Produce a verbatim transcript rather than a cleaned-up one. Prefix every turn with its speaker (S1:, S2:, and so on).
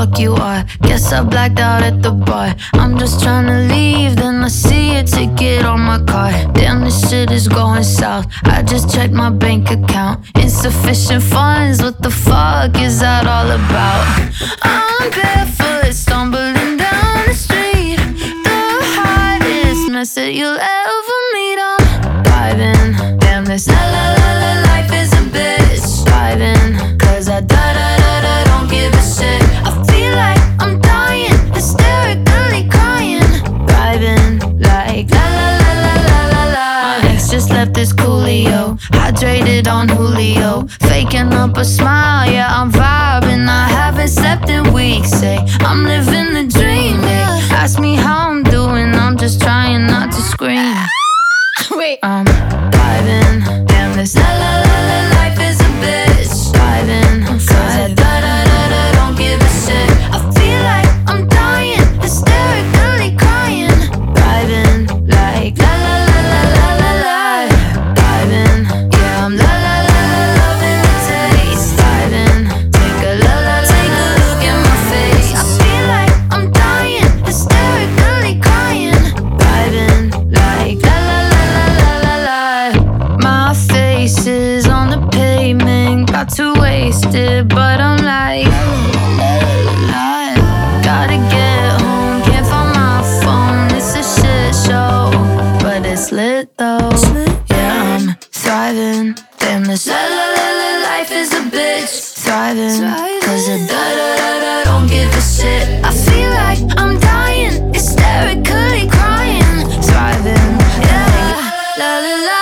S1: fuck you are. Guess I blacked out at the bar. I'm just trying to leave, then I see a ticket on my car. Damn, this shit is going south. I just checked my bank account. Insufficient funds, what the fuck is that all about? I'm barefoot, stumbling down the street. The hardest mess that you'll ever meet. I'm driving. Damn, this la la la la life is a bitch. Driving, cause I da da da da don't give a shit. I feel like I'm dying, hysterically crying. Driving like la la la la la la la. My ex just left this coolio, hydrated on Julio, faking up a smile, yeah I'm vibing. I haven't slept in weeks, say I'm living the dream, yeah. Ask me how I'm doing, I'm just trying not to scream. Wait, I'm driving. Damn, this la la la la life is a bitch. Driving, cause I da da da da don't give a shit. I feel like I'm dying, hysterically crying. Driving like la la la la la la la. Driving, yeah I'm la la la la loving the taste. Driving, take a la la la take a look at my face. I feel like I'm dying, hysterically crying. Driving like la la la la la la la. My face is on the pavement, got too wasted, but I'm like gotta get home, can't find my phone. It's a shit show, but it's lit though. Yeah, I'm thriving. Damn, this la la la la life is a bitch. Thriving, cause I da da da da don't give a shit. I feel like I'm dying, hysterically crying. Thriving, yeah, la la la.